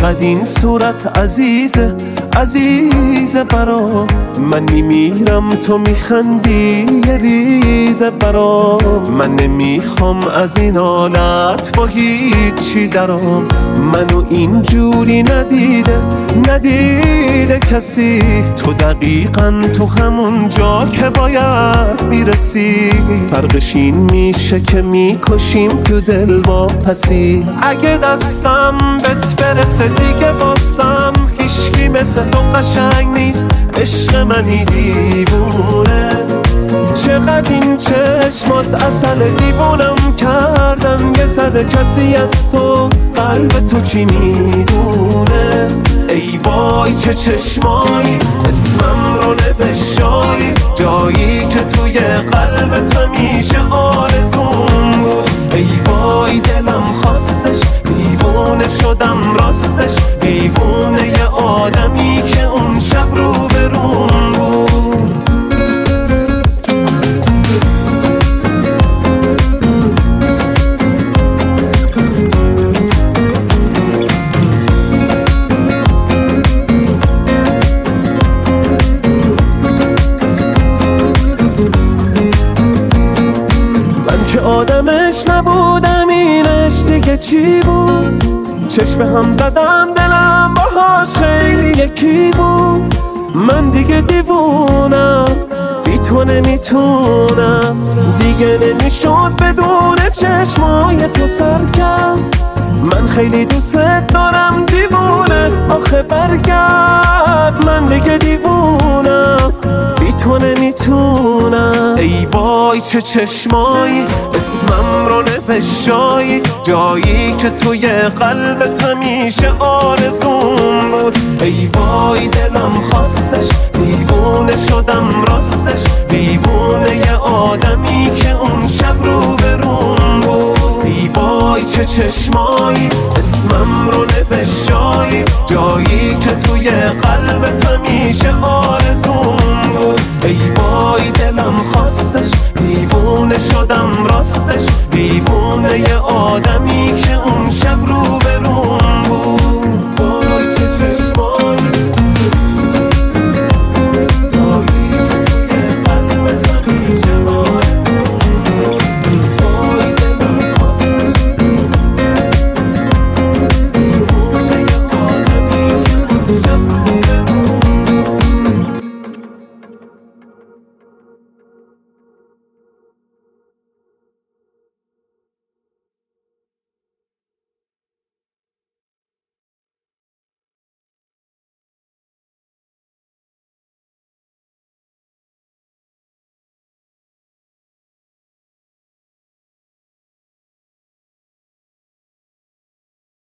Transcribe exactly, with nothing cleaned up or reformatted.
چقدر این صورت عزیزه عزیزه برام، من میمیرم تو میخندی یه ریزه برام. من نمیخوام از این حالت با هیچی درام، منو اینجوری ندیده ندیده کسی. تو دقیقاً تو همون جا که باید میرسی، فرقش این میشه که میکشیم تو دل با پسی. اگه دستم بهت برسه دیگه واسم هیچکی مثل تو قشنگ نیست، عشق منی دیوونه. چقدر این چشمات عسل، دیوونم کردن یه ذره. کسی از تو قلب تو چی میدونه؟ ای وای چه چشمایی، اسمم رو نوشتایی، جایی که توی قلبت همیشه آرزوم بود. ای وای دلم خواستش، دیوونه شدم راستش، دیوونه یه آدمی که اون شب رو به روم بود. آدمش نبودم، اینش دیگه چی بود؟ چشم هم زدم دلم باهاش خیلی یکی بود. من دیگه دیوونم، بی تو نمیتونم دیگه، نمیشد بدون چشمای تو سرکم. من خیلی دوست دارم دیوونه، آخه برگرد. من دیگه دیوونم، بی تو نمیتونم. ای وای چه چشمایی، اسمم رو نوشتایی، جایی که توی قلبت همیشه آرزوم بود. ای وای دلم خواستش، دیوونه شدم راستش، دیوونه یه آدمی که اون شب رو به روم بود. ای وای چه چشمایی، اسمم رو نوشتایی، جایی که توی قلبت همیشه آرزوم بود. ای وای دلم خواستش، دیوونه شدم راستش، دیوونه یه آدمی که اون شب رو